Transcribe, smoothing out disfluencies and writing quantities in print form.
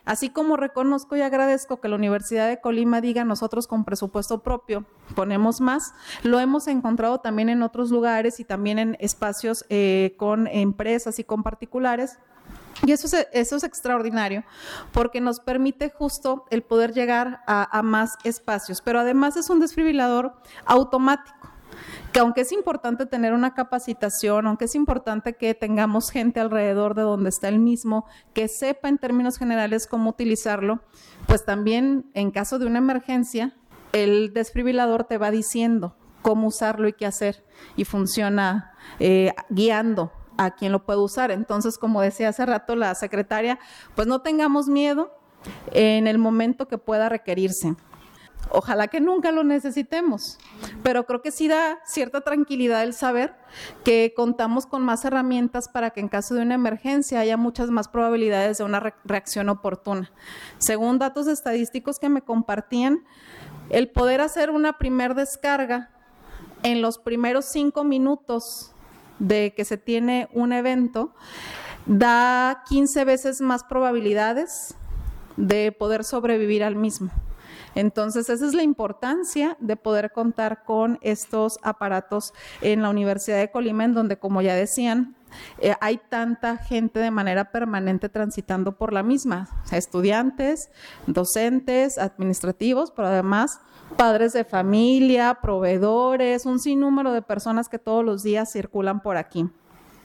Así como reconozco y agradezco que la Universidad de Colima diga nosotros con presupuesto propio ponemos más, lo hemos encontrado también en otros lugares y también en espacios con empresas y con particulares. Y eso es extraordinario porque nos permite justo el poder llegar a más espacios, pero además es un desfibrilador automático, que aunque es importante tener una capacitación, aunque es importante que tengamos gente alrededor de donde está el mismo, que sepa en términos generales cómo utilizarlo, pues también en caso de una emergencia, el desfibrilador te va diciendo cómo usarlo y qué hacer, y funciona guiando a quien lo puede usar. Entonces, como decía hace rato la secretaria, pues no tengamos miedo en el momento que pueda requerirse. Ojalá que nunca lo necesitemos, pero creo que sí da cierta tranquilidad el saber que contamos con más herramientas para que en caso de una emergencia haya muchas más probabilidades de una reacción oportuna. Según datos estadísticos que me compartían, el poder hacer una primer descarga en los primeros 5 minutos de que se tiene un evento da 15 veces más probabilidades de poder sobrevivir al mismo. Entonces, esa es la importancia de poder contar con estos aparatos en la Universidad de Colima, en donde, como ya decían, hay tanta gente de manera permanente transitando por la misma, o sea, estudiantes, docentes, administrativos, pero además padres de familia, proveedores, un sinnúmero de personas que todos los días circulan por aquí.